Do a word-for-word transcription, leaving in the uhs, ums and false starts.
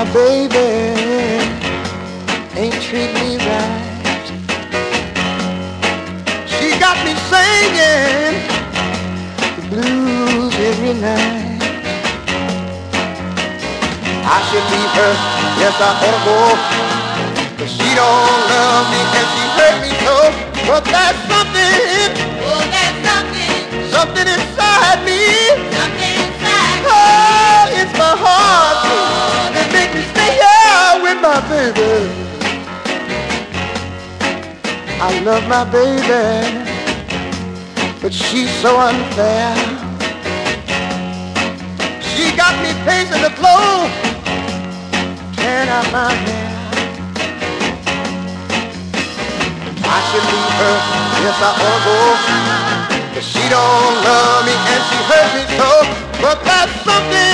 baby ain't treat me right. She got me singing the blues every night. I should leave her, yes I ought to go, but she don't love me and she hurt me so. But that's something, Oh, that's something, something inside me. something inside. Oh, it's my heart that makes me stay here with my baby. I love my baby, but she's so unfair. She got me pacing the floor, tearing out my hair. I should leave her, yes I ought to go, but she don't love me and she hurt me so. But that's something